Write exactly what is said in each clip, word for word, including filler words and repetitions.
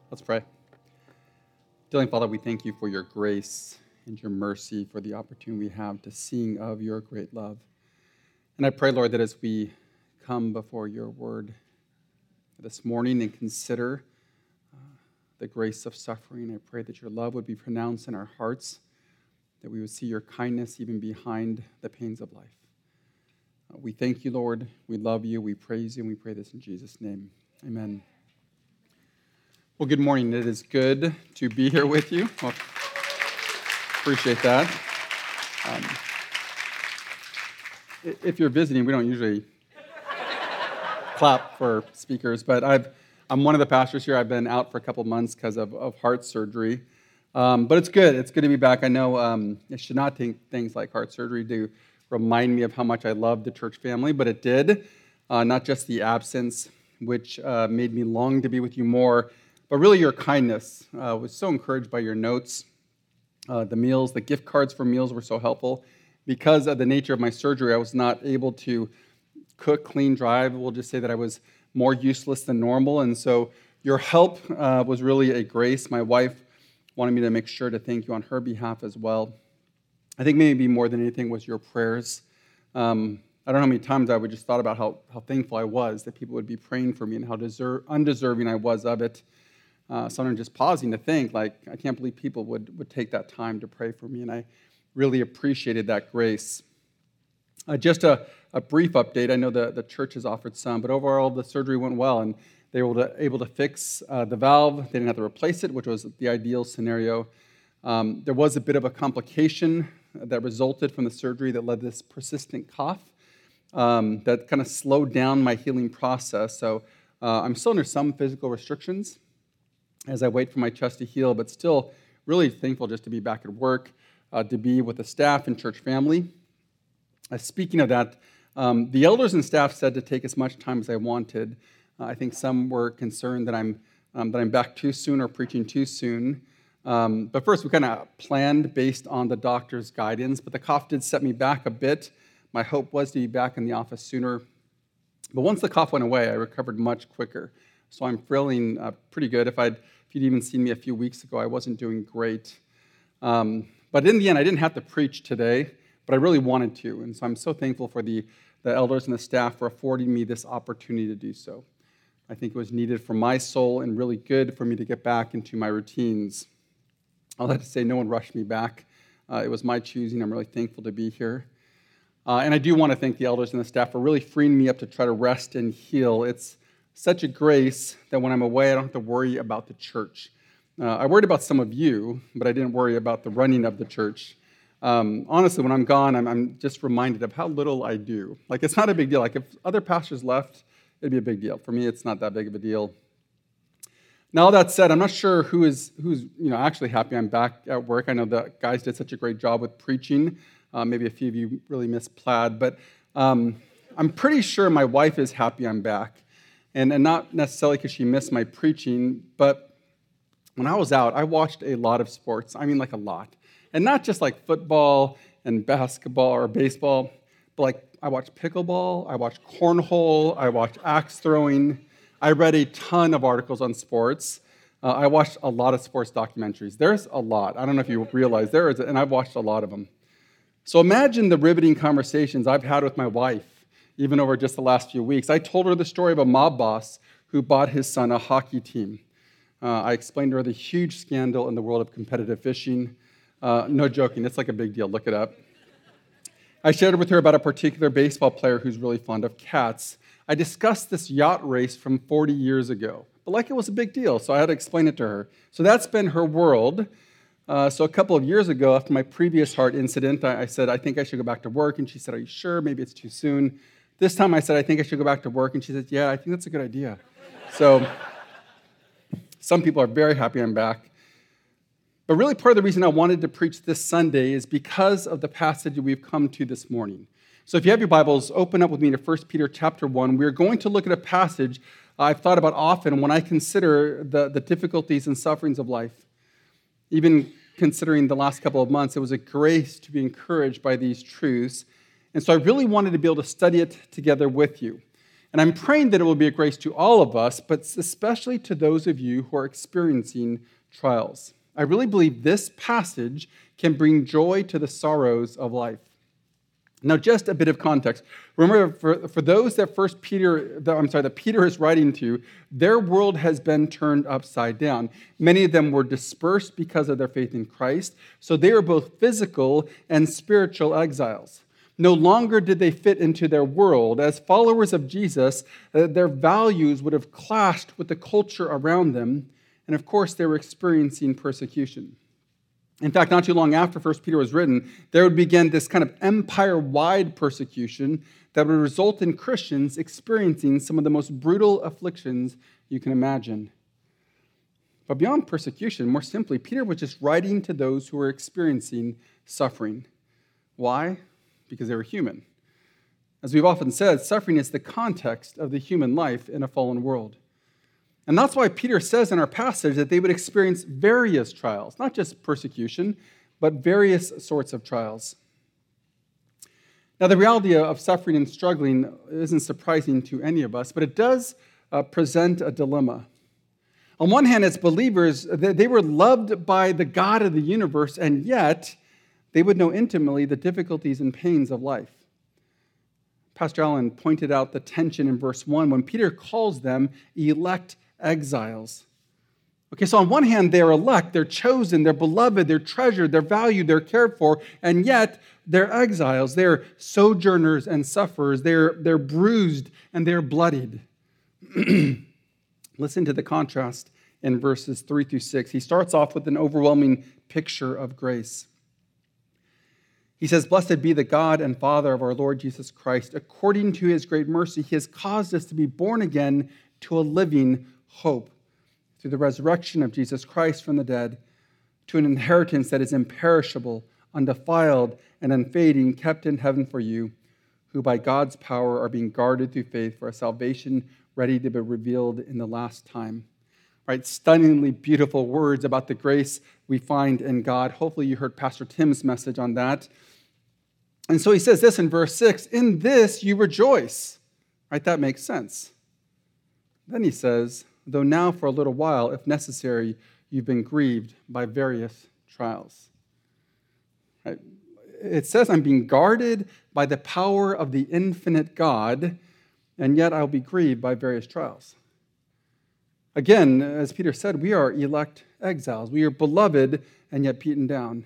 Let's pray. Dearly Father, we thank you for your grace and your mercy, for the opportunity we have to sing of your great love. And I pray, Lord, that as we come before your word this morning and consider uh, the grace of suffering, I pray that your love would be pronounced in our hearts, that we would see your kindness even behind the pains of life. Uh, we thank you, Lord. We love you. We praise you, and we pray this in Jesus' name. Amen. Well, good morning. It is good to be here with you. Well, appreciate that. Um, if you're visiting, we don't usually clap for speakers, but I've, I'm one of the pastors here. I've been out for a couple months because of, of heart surgery. Um, but it's good. It's good to be back. I know um, I should not think things like heart surgery to remind me of how much I love the church family, but it did. Uh, not just the absence, which uh, made me long to be with you more, but really your kindness. I uh, was so encouraged by your notes. Uh, the meals, the gift cards for meals were so helpful. Because of the nature of my surgery, I was not able to cook, clean, drive. We'll just say that I was more useless than normal. And so your help uh, was really a grace. My wife wanted me to make sure to thank you on her behalf as well. I think maybe more than anything was your prayers. Um, I don't know how many times I would just thought about how, how thankful I was that people would be praying for me and how deserve, undeserving I was of it. Uh, sometimes just pausing to think, like, I can't believe people would, would take that time to pray for me, and I really appreciated that grace. Uh, just a, a brief update. I know the, the church has offered some, but overall the surgery went well, and they were able to, able to fix uh, the valve. They didn't have to replace it, which was the ideal scenario. Um, there was a bit of a complication that resulted from the surgery that led to this persistent cough um, that kind of slowed down my healing process. So uh, I'm still under some physical restrictions as I wait for my chest to heal, but still really thankful just to be back at work, uh, to be with the staff and church family. Uh, speaking of that, um, the elders and staff said to take as much time as I wanted. Uh, I think some were concerned that I'm um, that I'm back too soon or preaching too soon. Um, but first, we kind of planned based on the doctor's guidance, but the cough did set me back a bit. My hope was to be back in the office sooner. But once the cough went away, I recovered much quicker. So I'm feeling uh, pretty good. If I'd If you'd even seen me a few weeks ago, I wasn't doing great. Um, but in the end, I didn't have to preach today, but I really wanted to. And so I'm so thankful for the, the elders and the staff for affording me this opportunity to do so. I think it was needed for my soul and really good for me to get back into my routines. I'll have to say no one rushed me back. Uh, it was my choosing. I'm really thankful to be here. Uh, and I do want to thank the elders and the staff for really freeing me up to try to rest and heal. It's such a grace that when I'm away, I don't have to worry about the church. Uh, I worried about some of you, but I didn't worry about the running of the church. Um, honestly, when I'm gone, I'm, I'm just reminded of how little I do. Like, it's not a big deal. Like, if other pastors left, it'd be a big deal. For me, it's not that big of a deal. Now, all that said, I'm not sure who is who's you know actually happy I'm back at work. I know the guys did such a great job with preaching. Uh, maybe a few of you really missed Plaid, but um, I'm pretty sure my wife is happy I'm back. And, and not necessarily because she missed my preaching, but when I was out, I watched a lot of sports. I mean, like a lot. And not just like football and basketball or baseball, but like I watched pickleball, I watched cornhole, I watched axe throwing. I read a ton of articles on sports. Uh, I watched a lot of sports documentaries. There's a lot. I don't know if you realize there is, and I've watched a lot of them. So imagine the riveting conversations I've had with my wife, even over just the last few weeks. I told her the story of a mob boss who bought his son a hockey team. Uh, I explained to her the huge scandal in the world of competitive fishing. Uh, no joking, it's like a big deal. Look it up. I shared with her about a particular baseball player who's really fond of cats. I discussed this yacht race from forty years ago, but like it was a big deal, so I had to explain it to her. So that's been her world. Uh, so a couple of years ago, after my previous heart incident, I, I said, I think I should go back to work, and she said, are you sure? Maybe it's too soon. This time I said, I think I should go back to work. And she said, yeah, I think that's a good idea. So some people are very happy I'm back. But really part of the reason I wanted to preach this Sunday is because of the passage we've come to this morning. So if you have your Bibles, open up with me to First Peter chapter one. We're going to look at a passage I've thought about often when I consider the, the difficulties and sufferings of life. Even considering the last couple of months, it was a grace to be encouraged by these truths. And so I really wanted to be able to study it together with you. And I'm praying that it will be a grace to all of us, but especially to those of you who are experiencing trials. I really believe this passage can bring joy to the sorrows of life. Now, just a bit of context. Remember, for, for those that First Peter, that, I'm sorry, that Peter is writing to, their world has been turned upside down. Many of them were dispersed because of their faith in Christ, so they are both physical and spiritual exiles. No longer did they fit into their world. As followers of Jesus, uh, their values would have clashed with the culture around them, and of course, they were experiencing persecution. In fact, not too long after First Peter was written, there would begin this kind of empire-wide persecution that would result in Christians experiencing some of the most brutal afflictions you can imagine. But beyond persecution, more simply, Peter was just writing to those who were experiencing suffering. Why? Because they were human. As we've often said, suffering is the context of the human life in a fallen world. And that's why Peter says in our passage that they would experience various trials, not just persecution, but various sorts of trials. Now, the reality of suffering and struggling isn't surprising to any of us, but it does uh, present a dilemma. On one hand, as believers, they were loved by the God of the universe, and yet they would know intimately the difficulties and pains of life. Pastor Allen pointed out the tension in verse one when Peter calls them elect exiles. Okay, so on one hand, they're elect, they're chosen, they're beloved, they're treasured, they're valued, they're cared for, and yet they're exiles, they're sojourners and sufferers, they're, they're bruised and they're bloodied. Listen to the contrast in verses three through six. He starts off with an overwhelming picture of grace. He says, "Blessed be the God and Father of our Lord Jesus Christ. According to his great mercy, he has caused us to be born again to a living hope through the resurrection of Jesus Christ from the dead, to an inheritance that is imperishable, undefiled, and unfading, kept in heaven for you, who by God's power are being guarded through faith for a salvation ready to be revealed in the last time." Right? Stunningly beautiful words about the grace we find in God. Hopefully you heard Pastor Tim's message on that. And so he says this in verse six, "In this you rejoice." Right? That makes sense. Then he says, "Though now for a little while, if necessary, you've been grieved by various trials." Right? It says, I'm being guarded by the power of the infinite God, and yet I'll be grieved by various trials. Again, as Peter said, we are elect exiles. We are beloved and yet beaten down.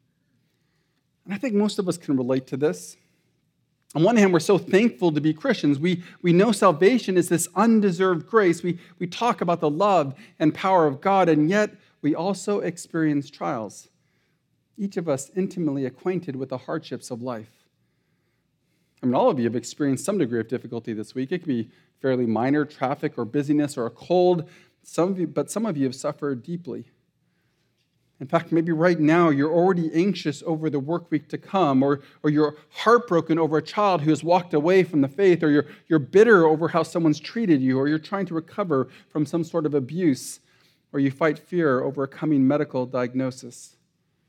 And I think most of us can relate to this. On one hand, we're so thankful to be Christians. We, we know salvation is this undeserved grace. We, we talk about the love and power of God, and yet we also experience trials. Each of us intimately acquainted with the hardships of life. I mean, all of you have experienced some degree of difficulty this week. It can be fairly minor, traffic or busyness or a cold, some of you, but some of you have suffered deeply. In fact, maybe right now you're already anxious over the work week to come, or, or you're heartbroken over a child who has walked away from the faith, or you're, you're bitter over how someone's treated you, or you're trying to recover from some sort of abuse, or you fight fear over a coming medical diagnosis.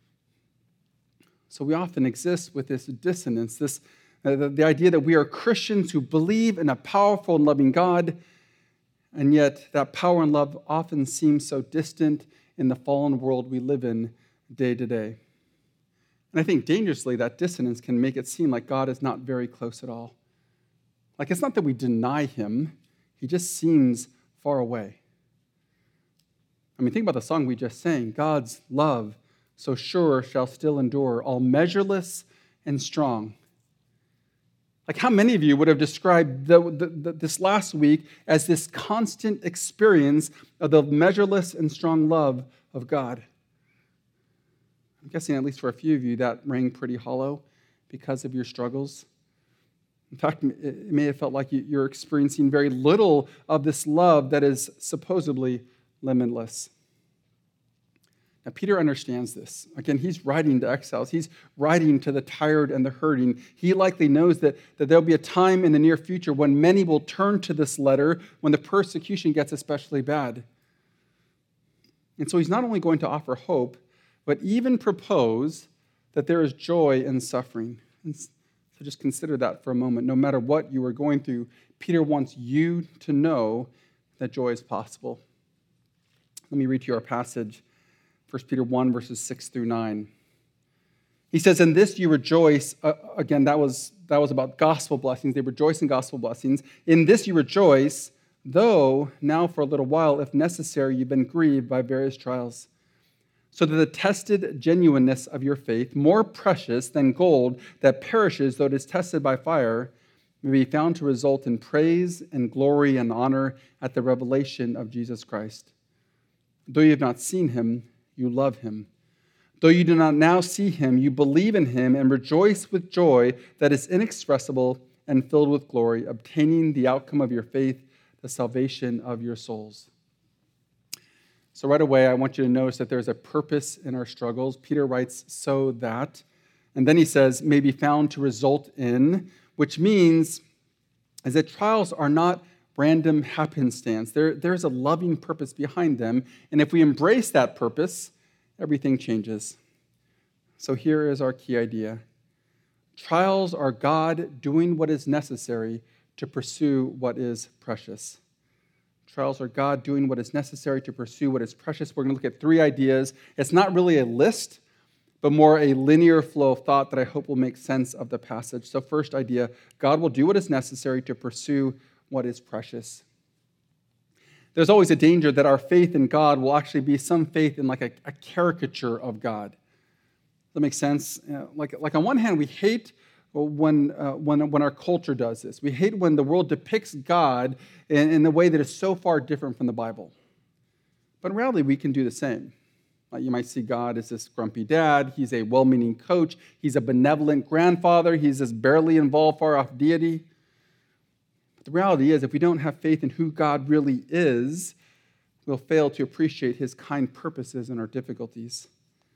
So we often exist with this dissonance, this uh, the, the idea that we are Christians who believe in a powerful and loving God, and yet that power and love often seems so distant in the fallen world we live in day to day. And I think dangerously that dissonance can make it seem like God is not very close at all. Like it's not that we deny him, he just seems far away. I mean, think about the song we just sang, God's love so sure shall still endure, all measureless and strong. Like how many of you would have described the, the, the, this last week as this constant experience of the measureless and strong love of God? I'm guessing at least for a few of you that rang pretty hollow because of your struggles. In fact, it may have felt like you're experiencing very little of this love that is supposedly limitless. Now, Peter understands this. Again, he's writing to exiles. He's writing to the tired and the hurting. He likely knows that, that there'll be a time in the near future when many will turn to this letter when the persecution gets especially bad. And so he's not only going to offer hope, but even propose that there is joy in suffering. And So just consider that for a moment. No matter what you are going through, Peter wants you to know that joy is possible. Let me read to you our passage, First Peter one, verses six through nine. He says, "In this you rejoice." Uh, again, that was, that was about gospel blessings. They rejoice in gospel blessings. "In this you rejoice, though now for a little while, if necessary, you've been grieved by various trials, so that the tested genuineness of your faith, more precious than gold that perishes though it is tested by fire, may be found to result in praise and glory and honor at the revelation of Jesus Christ. Though you have not seen him, you love him. Though you do not now see him, you believe in him and rejoice with joy that is inexpressible and filled with glory, obtaining the outcome of your faith, the salvation of your souls." So right away, I want you to notice that there's a purpose in our struggles. Peter writes, "so that," and then he says, "may be found to result in," which means is that trials are not random happenstance. There, there's a loving purpose behind them, and if we embrace that purpose, everything changes. So here is our key idea. Trials are God doing what is necessary to pursue what is precious. Trials are God doing what is necessary to pursue what is precious. We're going to look at three ideas. It's not really a list, but more a linear flow of thought that I hope will make sense of the passage. So first idea, God will do what is necessary to pursue what is precious. There's always a danger that our faith in God will actually be some faith in like a, a caricature of God. Does that make sense? You know, like, like on one hand, we hate when, uh, when, when our culture does this. We hate when the world depicts God in, in a way that is so far different from the Bible. But in reality, we can do the same. Uh, you might see God as this grumpy dad. He's a well-meaning coach. He's a benevolent grandfather. He's this barely involved, far-off deity. But the reality is, if we don't have faith in who God really is, we'll fail to appreciate his kind purposes in our difficulties.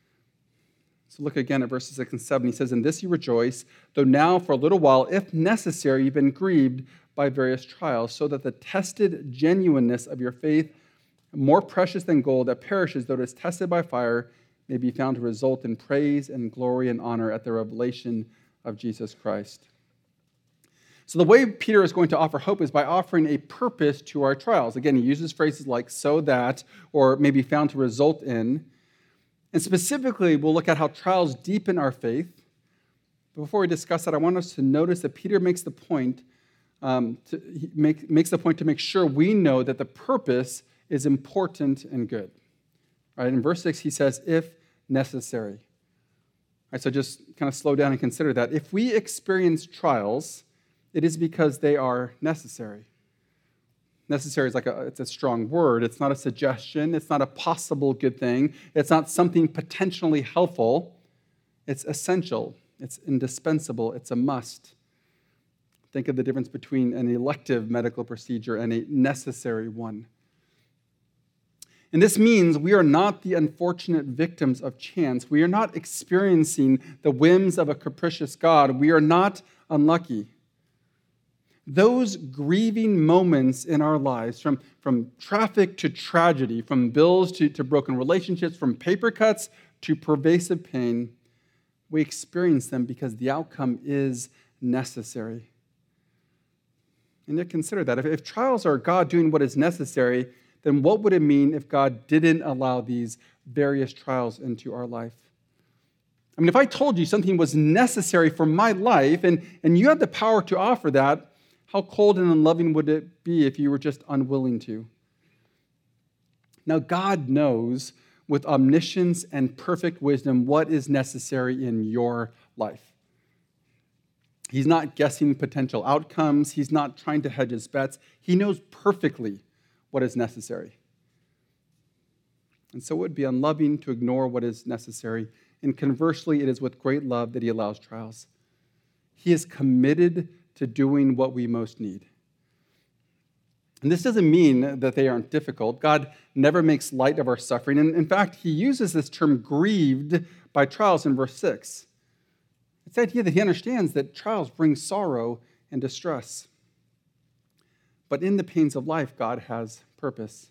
So look again at verses six and seven. He says, "In this you rejoice, though now for a little while, if necessary, you've been grieved by various trials, so that the tested genuineness of your faith, more precious than gold that perishes, though it is tested by fire, may be found to result in praise and glory and honor at the revelation of Jesus Christ." So the way Peter is going to offer hope is by offering a purpose to our trials. Again, he uses phrases like "so that," or "may be found to result in." And specifically, we'll look at how trials deepen our faith. Before we discuss that, I want us to notice that Peter makes the point um, to he make, makes the point to make sure we know that the purpose is important and good. Right? In verse six, he says, "if necessary." Right, so just kind of slow down and consider that. If we experience trials, it is because they are necessary. Necessary is like a, it's a strong word. It's not a suggestion. It's not a possible good thing. It's not something potentially helpful. It's essential. It's indispensable. It's a must. Think of the difference between an elective medical procedure and a necessary one. And this means we are not the unfortunate victims of chance. We are not experiencing the whims of a capricious God. We are not unlucky. Those grieving moments in our lives, from, from traffic to tragedy, from bills to, to broken relationships, from paper cuts to pervasive pain, we experience them because the outcome is necessary. And yet consider that. If, if trials are God doing what is necessary, then what would it mean if God didn't allow these various trials into our life? I mean, if I told you something was necessary for my life and, and you had the power to offer that, how cold and unloving would it be if you were just unwilling to? Now, God knows with omniscience and perfect wisdom what is necessary in your life. He's not guessing potential outcomes. He's not trying to hedge his bets. He knows perfectly what is necessary. And so it would be unloving to ignore what is necessary. And conversely, it is with great love that he allows trials. He is committed to doing what we most need. And this doesn't mean that they aren't difficult. God never makes light of our suffering. And in fact, he uses this term grieved by trials in verse six. It's the idea that he understands that trials bring sorrow and distress. But in the pains of life, God has purpose.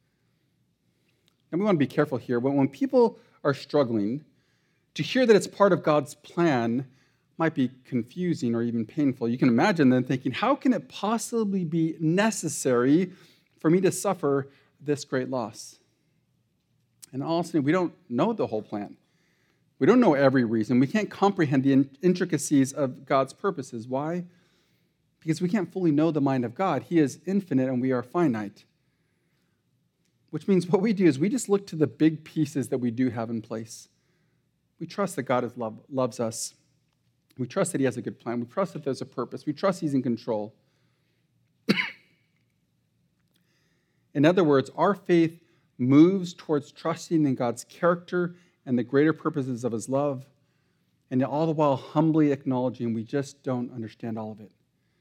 And we want to be careful here. When, when people are struggling, to hear that it's part of God's plan might be confusing or even painful. You can imagine them thinking, how can it possibly be necessary for me to suffer this great loss? And honestly, we don't know the whole plan. We don't know every reason. We can't comprehend the intricacies of God's purposes. Why? Because we can't fully know the mind of God. He is infinite and we are finite. Which means what we do is we just look to the big pieces that we do have in place. We trust that God is love, loves us. We trust that he has a good plan. We trust that there's a purpose. We trust he's in control. In other words, our faith moves towards trusting in God's character and the greater purposes of his love, and all the while humbly acknowledging we just don't understand all of it.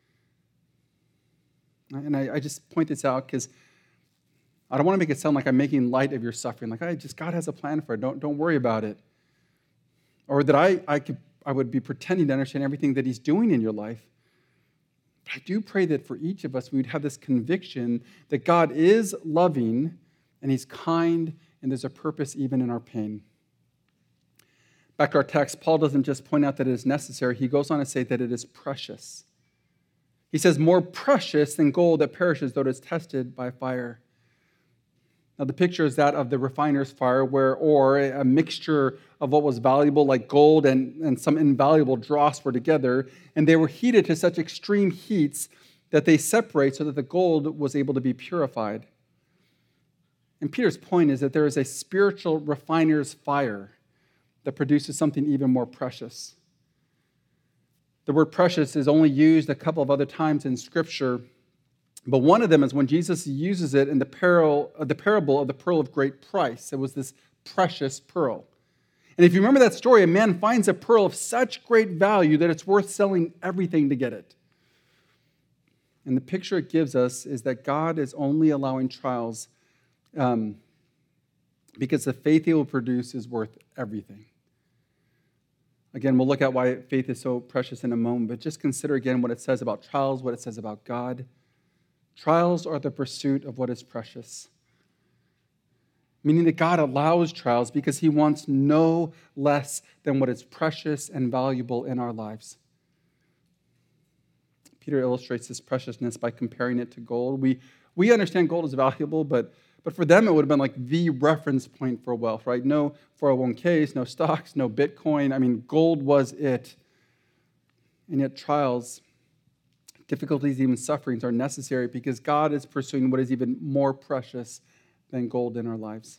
And I, I just point this out because I don't want to make it sound like I'm making light of your suffering. Like, I just, God has a plan for it. Don't, don't worry about it. Or that I, I, could, I would be pretending to understand everything that he's doing in your life. But I do pray that for each of us, we would have this conviction that God is loving and he's kind and there's a purpose even in our pain. Back to our text, Paul doesn't just point out that it is necessary. He goes on to say that it is precious. He says, more precious than gold that perishes though it is tested by fire. Now, the picture is that of the refiner's fire, where ore, a mixture of what was valuable, like gold, and, and some invaluable dross were together, and they were heated to such extreme heats that they separate so that the gold was able to be purified. And Peter's point is that there is a spiritual refiner's fire that produces something even more precious. The word precious is only used a couple of other times in Scripture, but one of them is when Jesus uses it in the, parable, the parable of the pearl of great price. It was this precious pearl. And if you remember that story, a man finds a pearl of such great value that it's worth selling everything to get it. And the picture it gives us is that God is only allowing trials um, because the faith he will produce is worth everything. Again, we'll look at why faith is so precious in a moment, but just consider again what it says about trials, what it says about God. Trials are the pursuit of what is precious, meaning that God allows trials because he wants no less than what is precious and valuable in our lives. Peter illustrates this preciousness by comparing it to gold. We, we understand gold is valuable, but, but for them it would have been like the reference point for wealth, right? No four oh one k's, no stocks, no Bitcoin. I mean, gold was it. And yet trials, difficulties, even sufferings are necessary because God is pursuing what is even more precious than gold in our lives.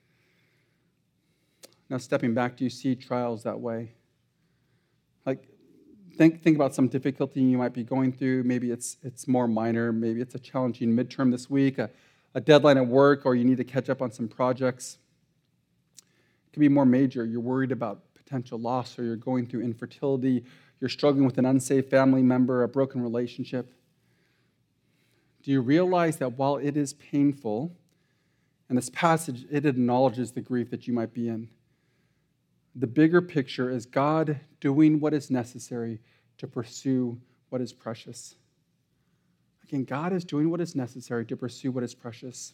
Now, stepping back, do you see trials that way? Like, think think about some difficulty you might be going through. Maybe it's it's more minor. Maybe it's a challenging midterm this week, a, a deadline at work, or you need to catch up on some projects. It can be more major. You're worried about potential loss, or you're going through infertility. You're struggling with an unsafe family member, a broken relationship. Do you realize that while it is painful, and this passage, it acknowledges the grief that you might be in, the bigger picture is God doing what is necessary to pursue what is precious. Again, God is doing what is necessary to pursue what is precious.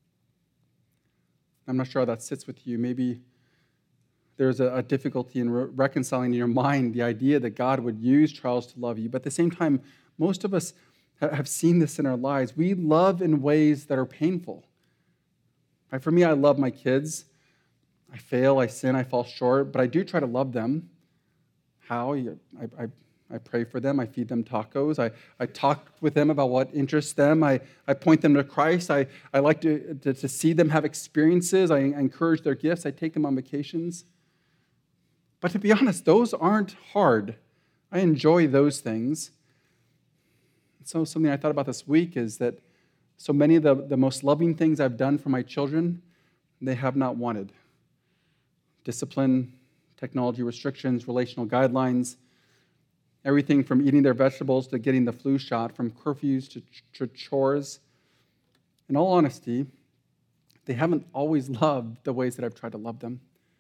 I'm not sure how that sits with you. Maybe there's a, a difficulty in re- reconciling in your mind the idea that God would use trials to love you. But at the same time, most of us ha- have seen this in our lives. We love in ways that are painful. Right? For me, I love my kids. I fail, I sin, I fall short, but I do try to love them. How? I, I, I pray for them. I feed them tacos. I, I talk with them about what interests them. I, I point them to Christ. I, I like to, to, to see them have experiences. I encourage their gifts. I take them on vacations. But to be honest, those aren't hard. I enjoy those things. So something I thought about this week is that so many of the, the most loving things I've done for my children, they have not wanted. Discipline, technology restrictions, relational guidelines, everything from eating their vegetables to getting the flu shot, from curfews to, ch- to chores. In all honesty, they haven't always loved the ways that I've tried to love them.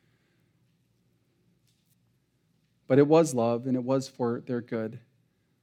But it was love, and it was for their good.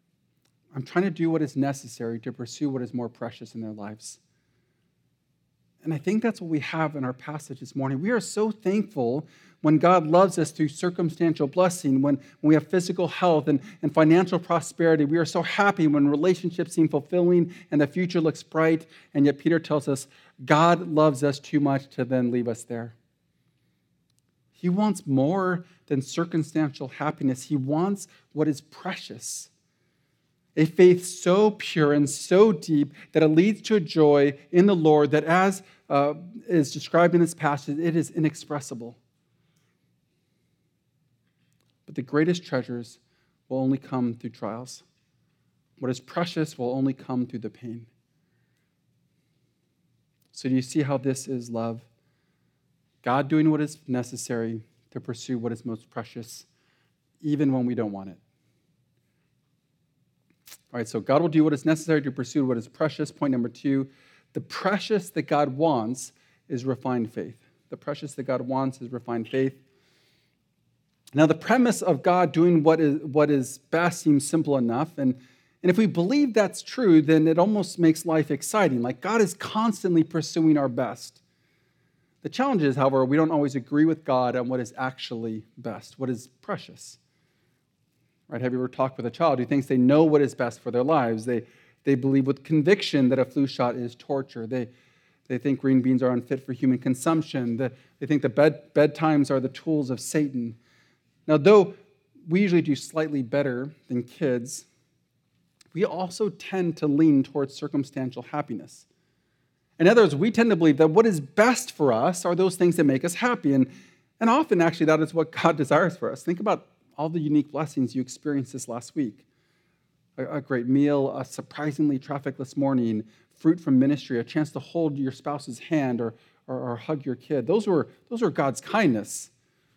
I'm trying to do what is necessary to pursue what is more precious in their lives. And I think that's what we have in our passage this morning. We are so thankful when God loves us through circumstantial blessing, when, when we have physical health and, and financial prosperity. We are so happy when relationships seem fulfilling and the future looks bright. And yet Peter tells us God loves us too much to then leave us there. He wants more than circumstantial happiness. He wants what is precious. A faith so pure and so deep that it leads to a joy in the Lord that, as uh, is described in this passage, it is inexpressible. But the greatest treasures will only come through trials. What is precious will only come through the pain. So do you see how this is love? God doing what is necessary to pursue what is most precious, even when we don't want it. All right, so God will do what is necessary to pursue what is precious. Point number two, the precious that God wants is refined faith. The precious that God wants is refined faith. Now, the premise of God doing what is what is best seems simple enough, and, and if we believe that's true, then it almost makes life exciting. Like God is constantly pursuing our best. The challenge is, however, we don't always agree with God on what is actually best, what is precious. Right? Have you ever talked with a child who thinks they know what is best for their lives? They, they believe with conviction that a flu shot is torture. They, they think green beans are unfit for human consumption. They, they think the bed, bedtimes are the tools of Satan. Now, though we usually do slightly better than kids, we also tend to lean towards circumstantial happiness. In other words, we tend to believe that what is best for us are those things that make us happy. And, and often, actually, that is what God desires for us. Think about all the unique blessings you experienced this last week. A, a great meal, a surprisingly trafficless morning, fruit from ministry, a chance to hold your spouse's hand or, or, or hug your kid. Those were, those were God's kindness.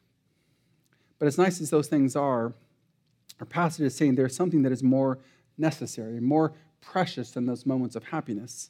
But as nice as those things are, our passage is saying there's something that is more necessary, more precious than those moments of happiness.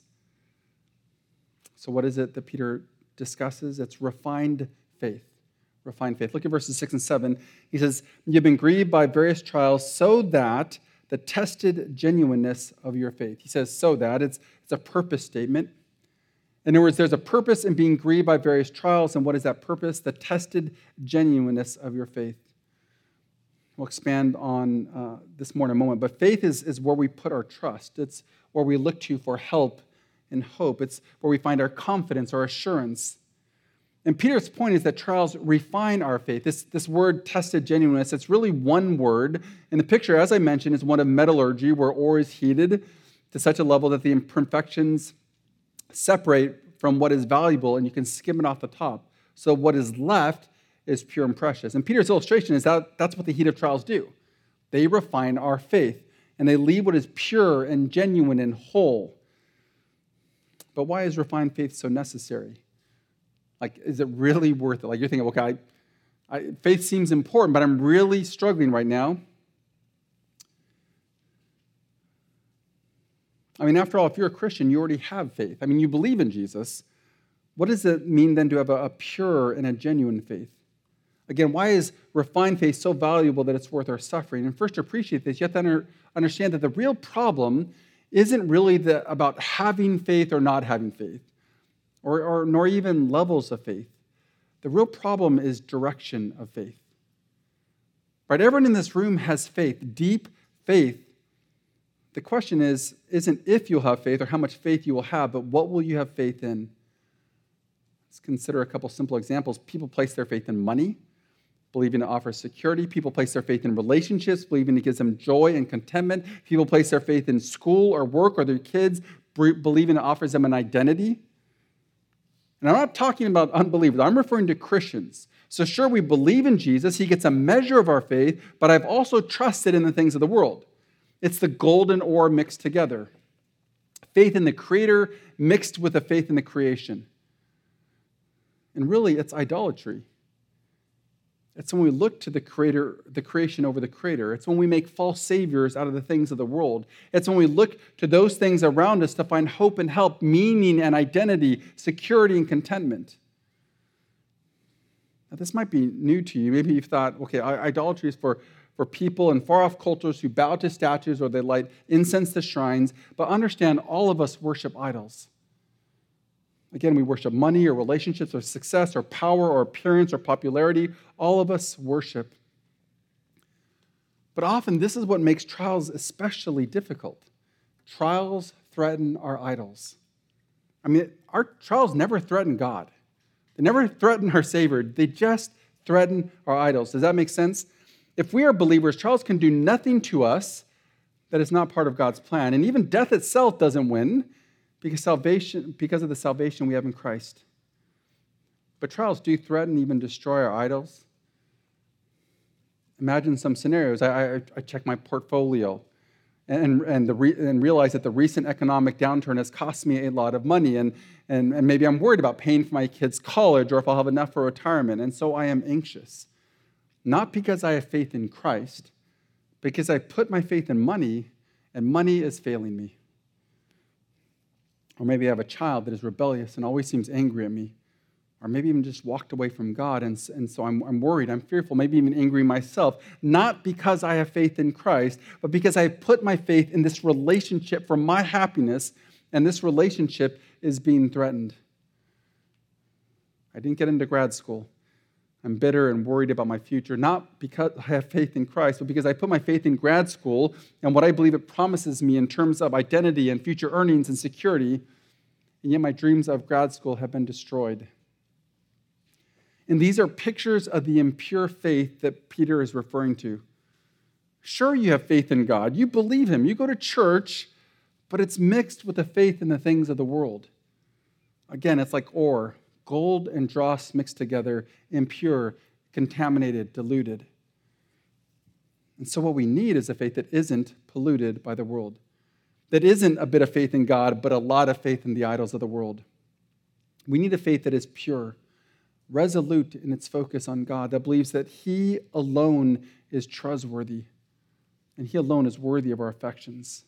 So what is it that Peter discusses? It's refined faith. Refined faith. Look at verses six and seven. He says, you've been grieved by various trials so that the tested genuineness of your faith. He says, so that. It's, it's a purpose statement. In other words, there's a purpose in being grieved by various trials. And what is that purpose? The tested genuineness of your faith. We'll expand on uh, this more in a moment. But faith is, is where we put our trust. It's where we look to for help and hope. It's where we find our confidence, our assurance. And Peter's point is that trials refine our faith. This, this word, tested genuineness, it's really one word. And the picture, as I mentioned, is one of metallurgy, where ore is heated to such a level that the imperfections separate from what is valuable, and you can skim it off the top. So what is left is pure and precious. And Peter's illustration is that that's what the heat of trials do. They refine our faith, and they leave what is pure and genuine and whole. But why is refined faith so necessary? Like, is it really worth it? Like, you're thinking, okay, I, I, faith seems important, but I'm really struggling right now. I mean, after all, if you're a Christian, you already have faith. I mean, you believe in Jesus. What does it mean then to have a, a pure and a genuine faith? Again, why is refined faith so valuable that it's worth our suffering? And first, to appreciate this, you have to under, understand that the real problem isn't really the, about having faith or not having faith. Or, or nor even levels of faith. The real problem is direction of faith. Right? Everyone in this room has faith, deep faith. The question is, isn't if you'll have faith or how much faith you will have, but what will you have faith in? Let's consider a couple simple examples. People place their faith in money, believing it offers security. People place their faith in relationships, believing it gives them joy and contentment. People place their faith in school or work or their kids, believing it offers them an identity. And I'm not talking about unbelievers. I'm referring to Christians. So sure, we believe in Jesus. He gets a measure of our faith, but I've also trusted in the things of the world. It's the golden ore mixed together. Faith in the Creator mixed with a faith in the creation. And really, it's idolatry. It's when we look to the Creator, the creation over the Creator. It's when we make false saviors out of the things of the world. It's when we look to those things around us to find hope and help, meaning and identity, security and contentment. Now, this might be new to you. Maybe you've thought, okay, idolatry is for, for people in far-off cultures who bow to statues or they light incense to shrines. But understand, all of us worship idols. Again, we worship money or relationships or success or power or appearance or popularity. All of us worship. But often this is what makes trials especially difficult. Trials threaten our idols. I mean, our trials never threaten God. They never threaten our Savior. They just threaten our idols. Does that make sense? If we are believers, trials can do nothing to us that is not part of God's plan. And even death itself doesn't win because salvation, because of the salvation we have in Christ. But trials do threaten, even destroy our idols. Imagine some scenarios. I, I, I check my portfolio and, and, the re, and realize that the recent economic downturn has cost me a lot of money. And, and, and maybe I'm worried about paying for my kids' college or if I'll have enough for retirement. And so I am anxious. Not because I have faith in Christ, because I put my faith in money and money is failing me. Or maybe I have a child that is rebellious and always seems angry at me. Or maybe even just walked away from God, and, and so I'm, I'm worried, I'm fearful, maybe even angry myself, not because I have faith in Christ, but because I put my faith in this relationship for my happiness, and this relationship is being threatened. I didn't get into grad school. I'm bitter and worried about my future, not because I have faith in Christ, but because I put my faith in grad school and what I believe it promises me in terms of identity and future earnings and security, and yet my dreams of grad school have been destroyed. And these are pictures of the impure faith that Peter is referring to. Sure, you have faith in God. You believe him. You go to church, but it's mixed with the faith in the things of the world. Again, it's like ore, gold and dross mixed together, impure, contaminated, diluted. And so what we need is a faith that isn't polluted by the world, that isn't a bit of faith in God, but a lot of faith in the idols of the world. We need a faith that is pure, resolute in its focus on God, that believes that he alone is trustworthy and he alone is worthy of our affections.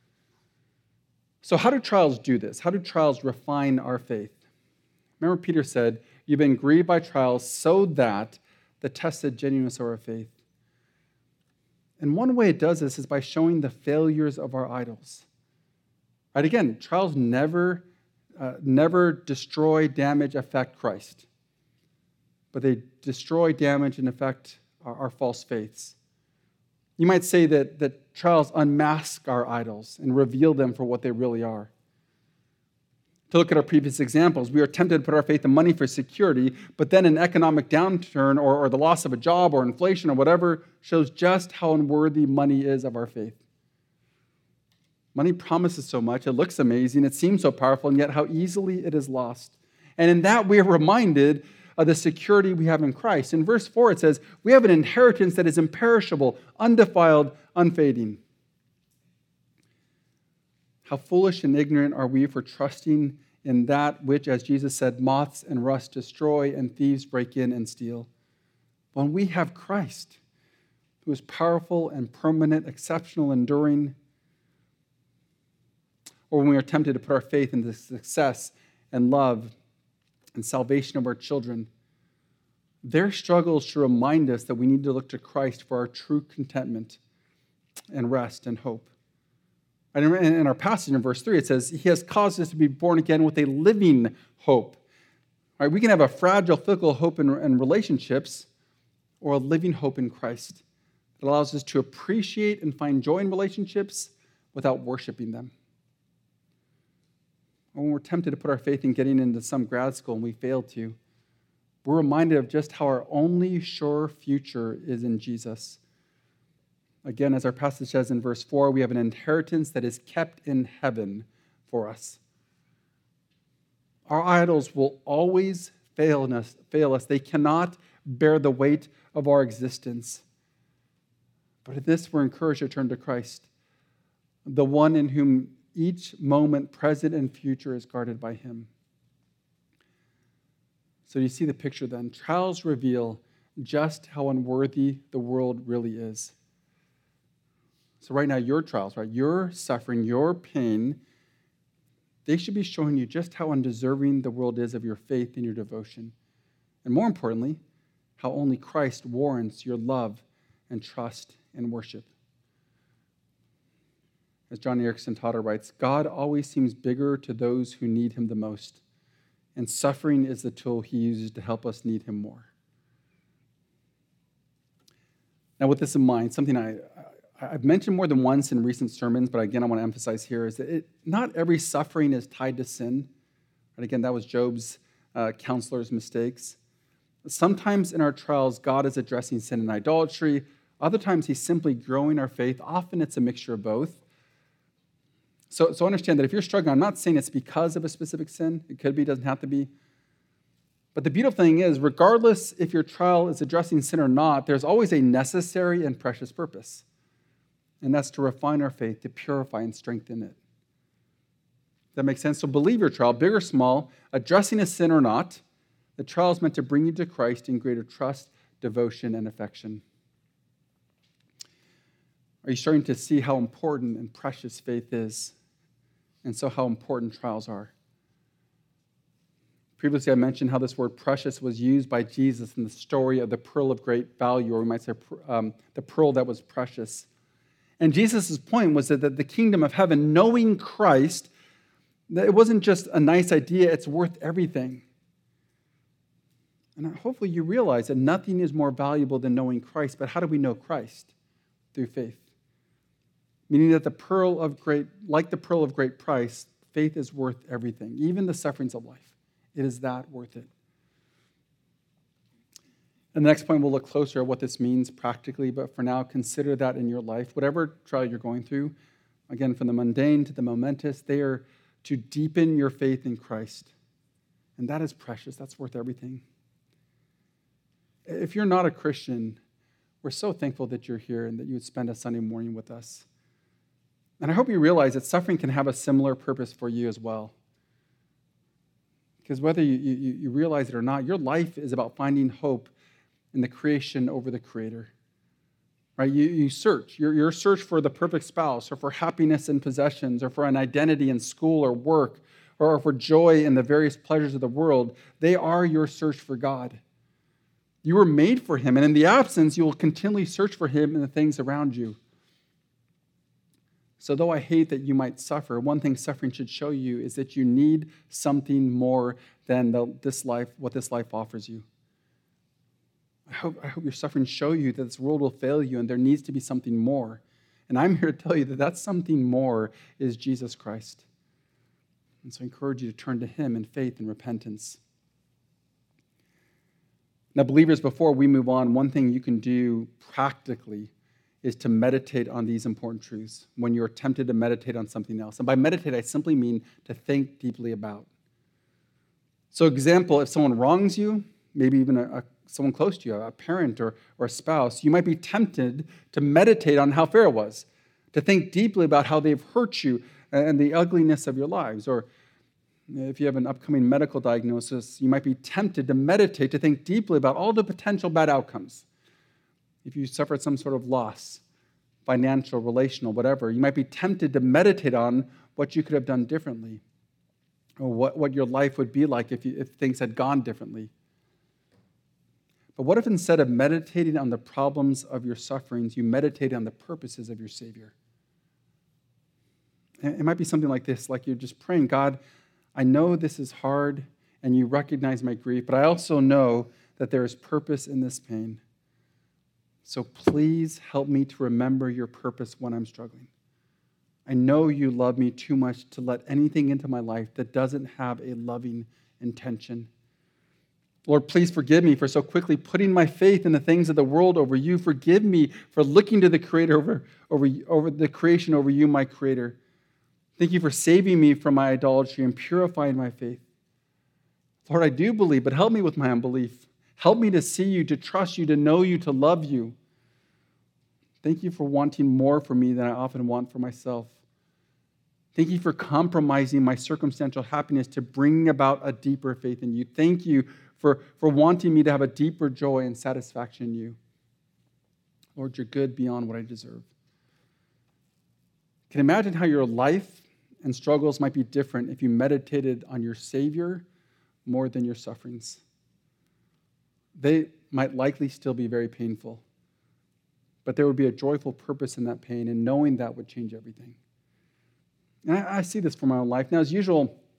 So how do trials do this? How do trials refine our faith? Remember Peter said, you've been grieved by trials so that the tested genuineness of our faith. And one way it does this is by showing the failures of our idols. Right? Again, trials never, uh, never destroy, damage, affect Christ. But they destroy, damage, and affect our, our false faiths. You might say that, that trials unmask our idols and reveal them for what they really are. To look at our previous examples, we are tempted to put our faith in money for security, but then an economic downturn or, or the loss of a job or inflation or whatever shows just how unworthy money is of our faith. Money promises so much, it looks amazing, it seems so powerful, and yet how easily it is lost. And in that we are reminded of the security we have in Christ. In verse four, it says, we have an inheritance that is imperishable, undefiled, unfading. How foolish and ignorant are we for trusting in that which, as Jesus said, moths and rust destroy and thieves break in and steal. When we have Christ, who is powerful and permanent, exceptional, enduring, or when we are tempted to put our faith in the success and love and salvation of our children, their struggles should remind us that we need to look to Christ for our true contentment and rest and hope. And in our passage in verse three, it says, he has caused us to be born again with a living hope. All right, we can have a fragile, fickle hope in, in relationships or a living hope in Christ that allows us to appreciate and find joy in relationships without worshiping them. When we're tempted to put our faith in getting into some grad school and we fail to, we're reminded of just how our only sure future is in Jesus. Again, as our passage says in verse four, we have an inheritance that is kept in heaven for us. Our idols will always fail us. Fail us. They cannot bear the weight of our existence. But in this, we're encouraged to turn to Christ, the one in whom each moment, present and future, is guarded by him. So you see the picture then. Trials reveal just how unworthy the world really is. So right now, your trials, right, your suffering, your pain, they should be showing you just how undeserving the world is of your faith and your devotion. And more importantly, how only Christ warrants your love and trust and worship. As John Erickson Todder writes, God always seems bigger to those who need him the most. And suffering is the tool he uses to help us need him more. Now, with this in mind, something I, I, I've mentioned more than once in recent sermons, but again, I want to emphasize here is that it, not every suffering is tied to sin. And again, that was Job's uh, counselor's mistakes. Sometimes in our trials, God is addressing sin and idolatry. Other times, he's simply growing our faith. Often, it's a mixture of both. So, so understand that if you're struggling, I'm not saying it's because of a specific sin. It could be, doesn't have to be. But the beautiful thing is, regardless if your trial is addressing sin or not, there's always a necessary and precious purpose. And that's to refine our faith, to purify and strengthen it. That makes sense? So believe your trial, big or small, addressing a sin or not, the trial is meant to bring you to Christ in greater trust, devotion, and affection. Are you starting to see how important and precious faith is? And so how important trials are? Previously, I mentioned how this word precious was used by Jesus in the story of the pearl of great value, or we might say um, the pearl that was precious. And Jesus' point was that the kingdom of heaven, knowing Christ, that it wasn't just a nice idea, it's worth everything. And hopefully you realize that nothing is more valuable than knowing Christ. But how do we know Christ? Through faith. Meaning that the pearl of great, like the pearl of great price, faith is worth everything, even the sufferings of life. It is that worth it. And the next point, we'll look closer at what this means practically, but for now, consider that in your life. Whatever trial you're going through, again, from the mundane to the momentous, they are to deepen your faith in Christ. And that is precious. That's worth everything. If you're not a Christian, we're so thankful that you're here and that you would spend a Sunday morning with us. And I hope you realize that suffering can have a similar purpose for you as well. Because whether you, you, you realize it or not, your life is about finding hope in the creation over the Creator. Right? You, you search. Your, your search for the perfect spouse, or for happiness in possessions, or for an identity in school or work, or for joy in the various pleasures of the world. They are your search for God. You were made for him, and in the absence, you will continually search for him in the things around you. So though I hate that you might suffer, one thing suffering should show you is that you need something more than the, this life, what this life offers you. I hope, I hope your suffering show you that this world will fail you and there needs to be something more. And I'm here to tell you that that something more is Jesus Christ. And so I encourage you to turn to him in faith and repentance. Now, believers, before we move on, one thing you can do practically is to meditate on these important truths when you're tempted to meditate on something else. And by meditate, I simply mean to think deeply about. So, example, if someone wrongs you, maybe even a, a, someone close to you, a parent or, or a spouse, you might be tempted to meditate on how fair it was, to think deeply about how they've hurt you and the ugliness of your lives. Or if you have an upcoming medical diagnosis, you might be tempted to meditate, to think deeply about all the potential bad outcomes. If you suffered some sort of loss, financial, relational, whatever, you might be tempted to meditate on what you could have done differently, or what, what your life would be like if, you, if things had gone differently. But what if instead of meditating on the problems of your sufferings, you meditate on the purposes of your Savior? It might be something like this, like you're just praying, God, I know this is hard and you recognize my grief, but I also know that there is purpose in this pain. So please help me to remember your purpose when I'm struggling. I know you love me too much to let anything into my life that doesn't have a loving intention. Lord, please forgive me for so quickly putting my faith in the things of the world over you. Forgive me for looking to the Creator over, over, over the creation over you, my Creator. Thank you for saving me from my idolatry and purifying my faith. Lord, I do believe, but help me with my unbelief. Help me to see you, to trust you, to know you, to love you. Thank you for wanting more for me than I often want for myself. Thank you for compromising my circumstantial happiness to bring about a deeper faith in you. Thank you for, for wanting me to have a deeper joy and satisfaction in you. Lord, you're good beyond what I deserve. Can you imagine how your life and struggles might be different if you meditated on your Savior more than your sufferings? They might likely still be very painful, but there would be a joyful purpose in that pain, and knowing that would change everything. And I, I see this for my own life. Now, as usual,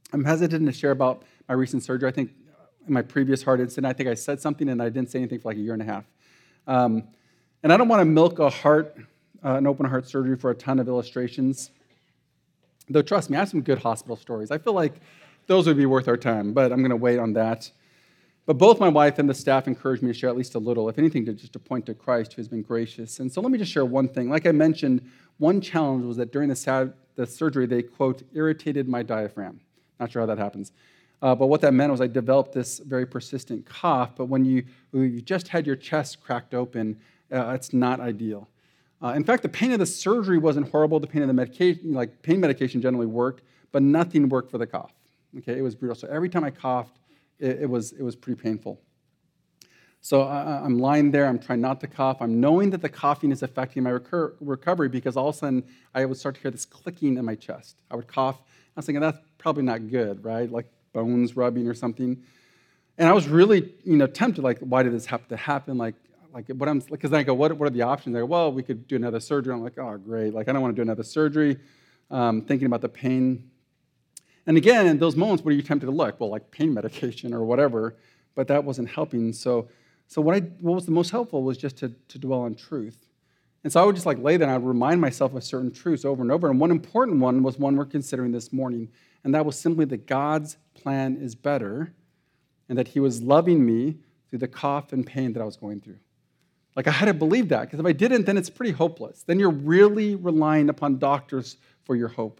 I'm hesitant to share about my recent surgery. I think in my previous heart incident, I think I said something and I didn't say anything for like a year and a half. Um, and I don't want to milk a heart, uh, an open heart surgery for a ton of illustrations. Though trust me, I have some good hospital stories. I feel like those would be worth our time, but I'm going to wait on that. But both my wife and the staff encouraged me to share at least a little, if anything, to just to point to Christ, who has been gracious. And so let me just share one thing. Like I mentioned, one challenge was that during the, sad, the surgery, they, quote, irritated my diaphragm. Not sure how that happens. Uh, but what that meant was I developed this very persistent cough, but when you, when you just had your chest cracked open, uh, it's not ideal. Uh, in fact, the pain of the surgery wasn't horrible. The pain of the medication, like pain medication generally worked, but nothing worked for the cough. Okay, it was brutal. So every time I coughed, it, it was it was pretty painful. So I, I'm lying there. I'm trying not to cough. I'm knowing that the coughing is affecting my recur- recovery because all of a sudden I would start to hear this clicking in my chest. I would cough. I was thinking that's probably not good, right? Like bones rubbing or something. And I was really, you know, tempted. Like, why did this have to happen? Like. Like what I'm, because then I go, what, what are the options? I go, well, we could do another surgery. I'm like, oh, great. Like, I don't want to do another surgery. Um, thinking about the pain. And again, in those moments, what are you tempted to look? Well, like pain medication or whatever, but that wasn't helping. So, so what I, what was the most helpful was just to, to dwell on truth. And so I would just like lay there and I would remind myself of certain truths over and over. And one important one was one we're considering this morning. And that was simply that God's plan is better and that he was loving me through the cough and pain that I was going through. Like, I had to believe that, because if I didn't, then it's pretty hopeless. Then you're really relying upon doctors for your hope.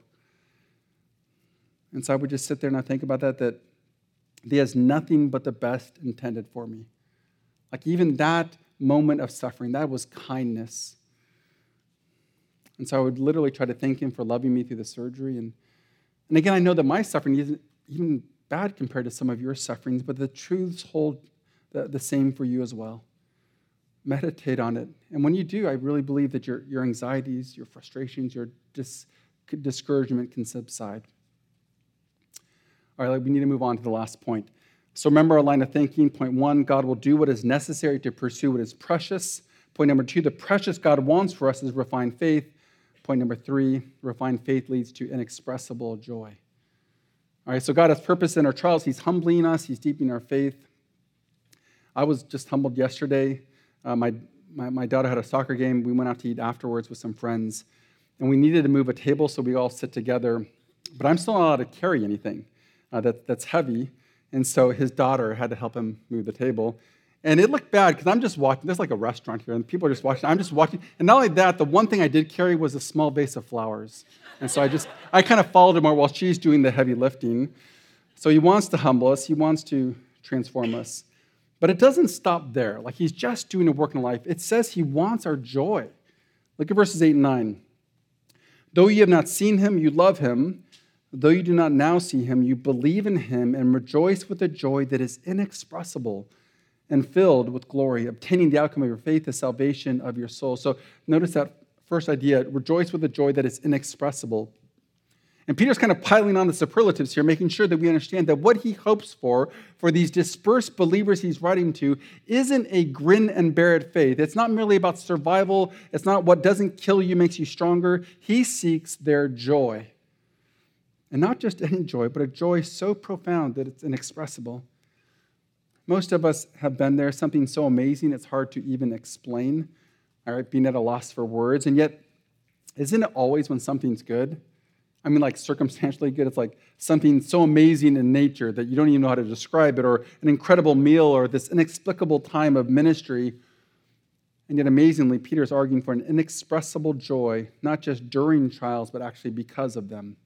And so I would just sit there and I think about that, that he has nothing but the best intended for me. Like, even that moment of suffering, that was kindness. And so I would literally try to thank him for loving me through the surgery. And, and again, I know that my suffering isn't even bad compared to some of your sufferings, but the truths hold the, the same for you as well. Meditate on it. And when you do, I really believe that your, your anxieties, your frustrations, your dis, discouragement can subside. All right, we need to move on to the last point. So remember our line of thinking. Point one, God will do what is necessary to pursue what is precious. Point number two, the precious God wants for us is refined faith. Point number three, refined faith leads to inexpressible joy. All right, so God has purpose in our trials. He's humbling us. He's deepening our faith. I was just humbled yesterday. Uh, my, my my daughter had a soccer game. We went out to eat afterwards with some friends, and we needed to move a table so we all sit together. But I'm still not allowed to carry anything uh, that, that's heavy, and so his daughter had to help him move the table. And it looked bad because I'm just watching. There's like a restaurant here, and people are just watching. I'm just watching. And not only that, the one thing I did carry was a small vase of flowers. And so I just, I kind of followed her more while she's doing the heavy lifting. So he wants to humble us. He wants to transform us. But it doesn't stop there. Like, he's just doing a work in life. It says he wants our joy. Look at verses eight and nine. Though you have not seen him, you love him. Though you do not now see him, you believe in him and rejoice with a joy that is inexpressible and filled with glory, obtaining the outcome of your faith, the salvation of your soul. So notice that first idea, rejoice with a joy that is inexpressible. And Peter's kind of piling on the superlatives here, making sure that we understand that what he hopes for, for these dispersed believers he's writing to, isn't a grin and bear it faith. It's not merely about survival. It's not what doesn't kill you makes you stronger. He seeks their joy. And not just any joy, but a joy so profound that it's inexpressible. Most of us have been there, something so amazing it's hard to even explain, all right, being at a loss for words. And yet, isn't it always when something's good? I mean, like circumstantially good. It's like something so amazing in nature that you don't even know how to describe it, or an incredible meal, or this inexplicable time of ministry. And yet, amazingly, Peter's arguing for an inexpressible joy, not just during trials, but actually because of them.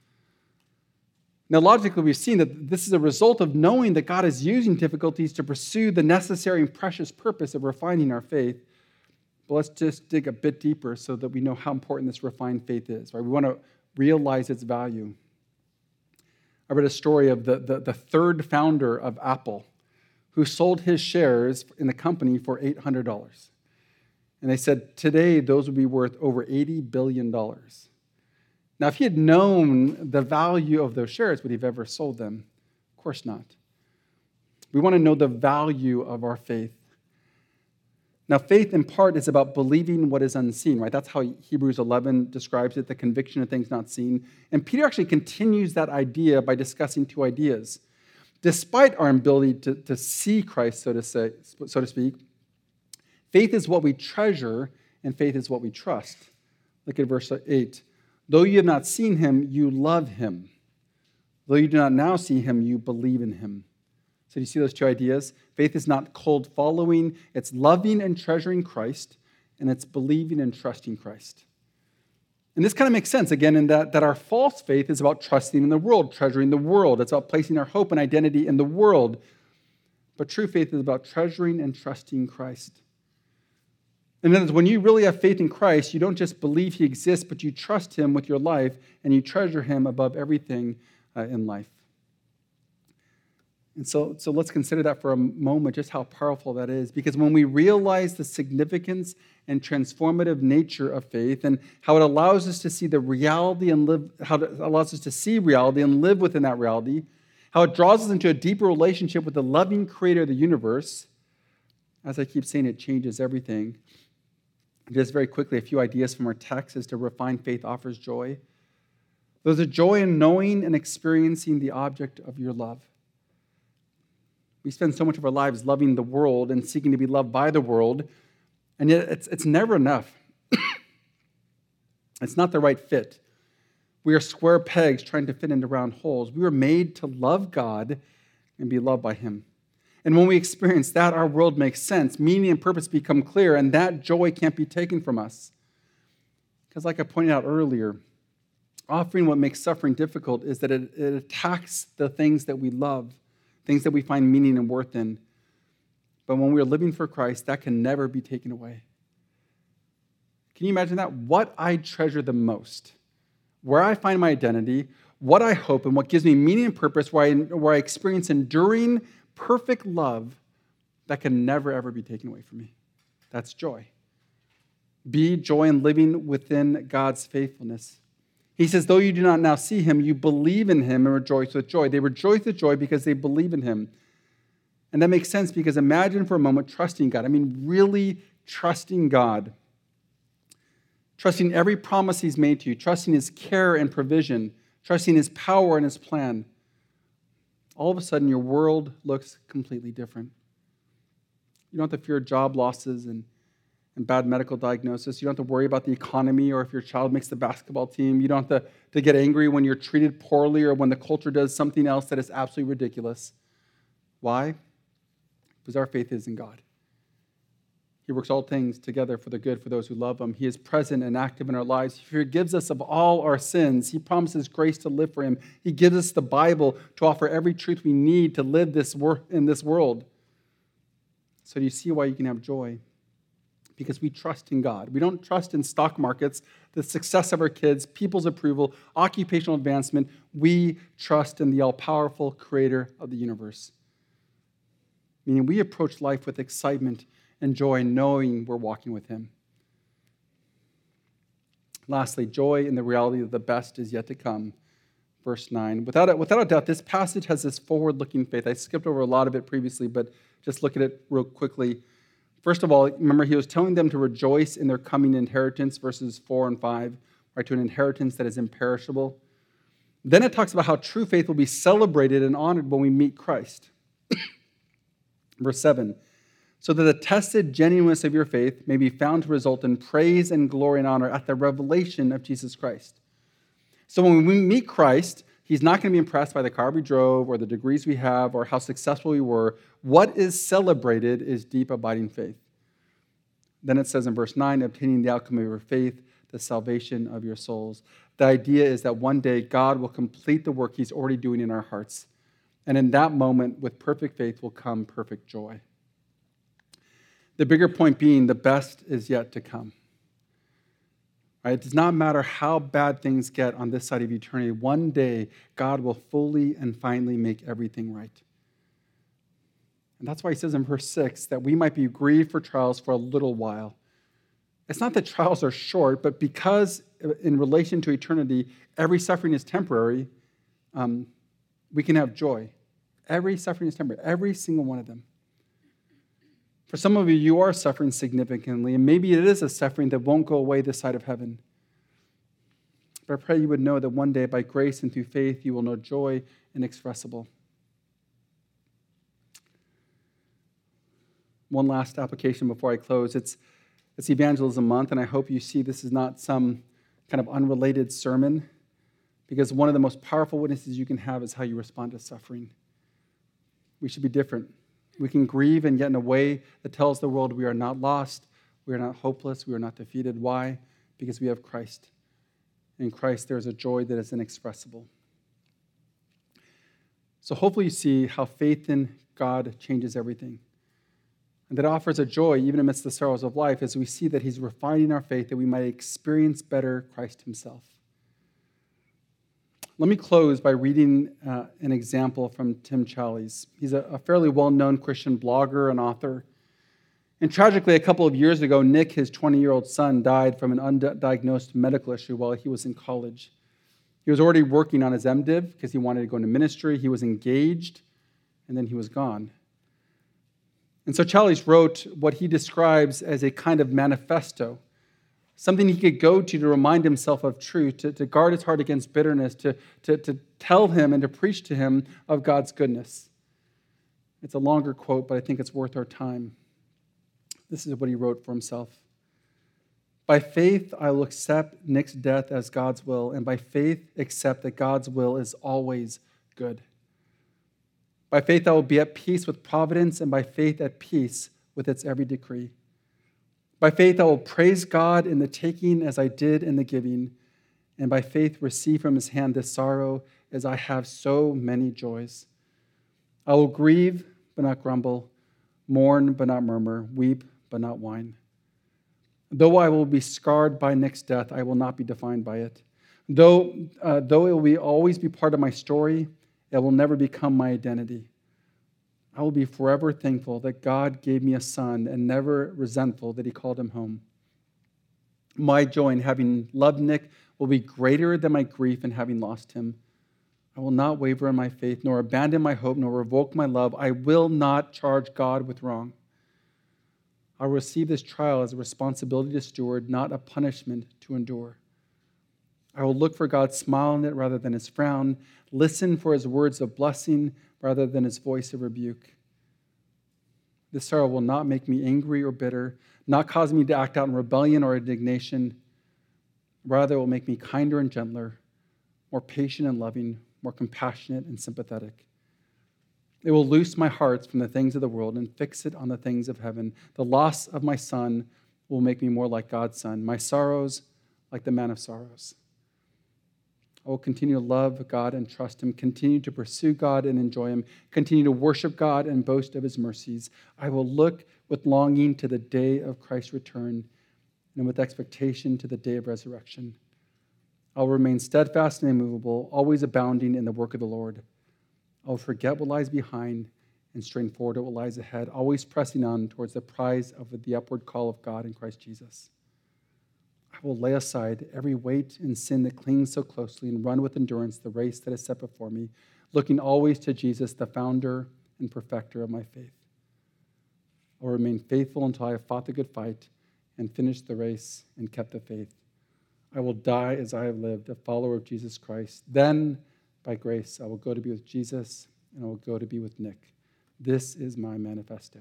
Now, logically, we've seen that this is a result of knowing that God is using difficulties to pursue the necessary and precious purpose of refining our faith. But let's just dig a bit deeper so that we know how important this refined faith is. Right? We want to realize its value. I read a story of the, the, the third founder of Apple who sold his shares in the company for eight hundred dollars. And they said today those would be worth over eighty billion dollars. Now, if he had known the value of those shares, would he have ever sold them? Of course not. We want to know the value of our faith. Now, faith in part is about believing what is unseen, right? That's how Hebrews eleven describes it, the conviction of things not seen. And Peter actually continues that idea by discussing two ideas. Despite our ability to, to see Christ, so to say, so to speak, faith is what we treasure and faith is what we trust. Look at verse eight. Though you have not seen him, you love him. Though you do not now see him, you believe in him. So do you see those two ideas? Faith is not cold following. It's loving and treasuring Christ, and it's believing and trusting Christ. And this kind of makes sense, again, in that, that our false faith is about trusting in the world, treasuring the world. It's about placing our hope and identity in the world. But true faith is about treasuring and trusting Christ. And then when you really have faith in Christ, you don't just believe he exists, but you trust him with your life, and you treasure him above everything uh, in life. And so, so let's consider that for a moment, just how powerful that is. Because when we realize the significance and transformative nature of faith and how it allows us to see the reality and live, how it allows us to see reality and live within that reality, how it draws us into a deeper relationship with the loving creator of the universe, as I keep saying, it changes everything. Just very quickly, a few ideas from our text as to refine faith offers joy. There's a joy in knowing and experiencing the object of your love. We spend so much of our lives loving the world and seeking to be loved by the world, and yet it's, it's never enough. It's not the right fit. We are square pegs trying to fit into round holes. We were made to love God and be loved by him. And when we experience that, our world makes sense. Meaning and purpose become clear, and that joy can't be taken from us. Because like I pointed out earlier, often what makes suffering difficult is that it, it attacks the things that we love, things that we find meaning and worth in. But when we're living for Christ, that can never be taken away. Can you imagine that? What I treasure the most, where I find my identity, what I hope, and what gives me meaning and purpose, where I, where I experience enduring, perfect love, that can never, ever be taken away from me. That's joy. Be joy in living within God's faithfulness. He says, though you do not now see him, you believe in him and rejoice with joy. They rejoice with joy because they believe in him. And that makes sense because imagine for a moment trusting God. I mean, really trusting God. Trusting every promise he's made to you. Trusting his care and provision. Trusting his power and his plan. All of a sudden, your world looks completely different. You don't have to fear job losses and and bad medical diagnosis. You don't have to worry about the economy or if your child makes the basketball team. You don't have to, to get angry when you're treated poorly or when the culture does something else that is absolutely ridiculous. Why? Because our faith is in God. He works all things together for the good for those who love him. He is present and active in our lives. He forgives us of all our sins. He promises grace to live for him. He gives us the Bible to offer every truth we need to live this wor- in this world. So do you see why you can have joy? Because we trust in God. We don't trust in stock markets, the success of our kids, people's approval, occupational advancement. We trust in the all-powerful creator of the universe. Meaning we approach life with excitement and joy, knowing we're walking with him. Lastly, joy in the reality that the best is yet to come. Verse nine. Without a, without a doubt, this passage has this forward-looking faith. I skipped over a lot of it previously, but just look at it real quickly. First of all, remember, he was telling them to rejoice in their coming inheritance, verses four and five, right, to an inheritance that is imperishable. Then it talks about how true faith will be celebrated and honored when we meet Christ. Verse seven, so that the tested genuineness of your faith may be found to result in praise and glory and honor at the revelation of Jesus Christ. So when we meet Christ, he's not going to be impressed by the car we drove or the degrees we have or how successful we were. What is celebrated is deep, abiding faith. Then it says in verse nine, obtaining the outcome of your faith, the salvation of your souls. The idea is that one day God will complete the work he's already doing in our hearts. And in that moment, with perfect faith will come perfect joy. The bigger point being, the best is yet to come. Right? It does not matter how bad things get on this side of eternity. One day, God will fully and finally make everything right. And that's why he says in verse six that we might be grieved for trials for a little while. It's not that trials are short, but because in relation to eternity, every suffering is temporary, um, we can have joy. Every suffering is temporary, every single one of them. For some of you, you are suffering significantly, and maybe it is a suffering that won't go away this side of heaven. But I pray you would know that one day, by grace and through faith, you will know joy inexpressible. One last application before I close. It's, it's Evangelism Month, and I hope you see this is not some kind of unrelated sermon, because one of the most powerful witnesses you can have is how you respond to suffering. We should be different. We can grieve, and yet in a way that tells the world we are not lost, we are not hopeless, we are not defeated. Why? Because we have Christ. In Christ, there is a joy that is inexpressible. So hopefully you see how faith in God changes everything. And that offers a joy even amidst the sorrows of life as we see that he's refining our faith that we might experience better Christ himself. Let me close by reading uh, an example from Tim Challies. He's a, a fairly well-known Christian blogger and author. And tragically, a couple of years ago, Nick, his twenty-year-old son, died from an undiagnosed medical issue while he was in college. He was already working on his MDiv because he wanted to go into ministry. He was engaged, and then he was gone. And so Challies wrote what he describes as a kind of manifesto, something he could go to to remind himself of truth, to, to guard his heart against bitterness, to, to, to tell him and to preach to him of God's goodness. It's a longer quote, but I think it's worth our time. This is what he wrote for himself. By faith, I will accept Nick's death as God's will, and by faith, accept that God's will is always good. By faith, I will be at peace with providence, and by faith, at peace with its every decree. By faith, I will praise God in the taking as I did in the giving, and by faith, receive from his hand this sorrow as I have so many joys. I will grieve, but not grumble, mourn, but not murmur, weep, but not whine. Though I will be scarred by Nick's death, I will not be defined by it. Though, uh, though it will be, always be part of my story, it will never become my identity. I will be forever thankful that God gave me a son and never resentful that he called him home. My joy in having loved Nick will be greater than my grief in having lost him. I will not waver in my faith, nor abandon my hope, nor revoke my love. I will not charge God with wrong. I will receive this trial as a responsibility to steward, not a punishment to endure. I will look for God's smile in it rather than his frown, listen for his words of blessing rather than his voice of rebuke. This sorrow will not make me angry or bitter, not cause me to act out in rebellion or indignation. Rather, it will make me kinder and gentler, more patient and loving, more compassionate and sympathetic. It will loose my heart from the things of the world and fix it on the things of heaven. The loss of my son will make me more like God's son, my sorrows like the man of sorrows. I will continue to love God and trust him, continue to pursue God and enjoy him, continue to worship God and boast of his mercies. I will look with longing to the day of Christ's return and with expectation to the day of resurrection. I will remain steadfast and immovable, always abounding in the work of the Lord. I will forget what lies behind and strain forward at what lies ahead, always pressing on towards the prize of the upward call of God in Christ Jesus. I will lay aside every weight and sin that clings so closely and run with endurance the race that is set before me, looking always to Jesus, the founder and perfecter of my faith. I will remain faithful until I have fought the good fight and finished the race and kept the faith. I will die as I have lived, a follower of Jesus Christ. Then, by grace, I will go to be with Jesus, and I will go to be with Nick. This is my manifesto.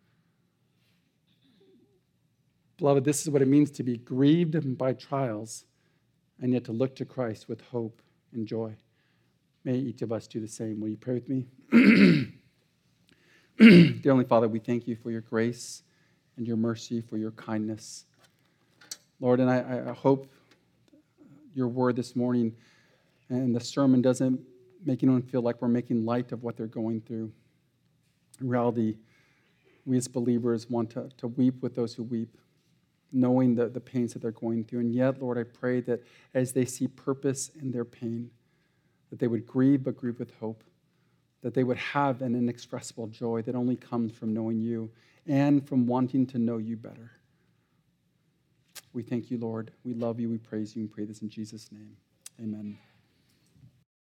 Beloved, this is what it means to be grieved by trials, and yet to look to Christ with hope and joy. May each of us do the same. Will you pray with me? Dear Heavenly Father, we thank you for your grace and your mercy, for your kindness. Lord, and I, I hope your word this morning and the sermon doesn't make anyone feel like we're making light of what they're going through. In reality, we as believers want to, to weep with those who weep, knowing the, the pains that they're going through. And yet, Lord, I pray that as they see purpose in their pain, that they would grieve, but grieve with hope, that they would have an inexpressible joy that only comes from knowing you and from wanting to know you better. We thank you, Lord. We love you. We praise you and pray this in Jesus' name. Amen.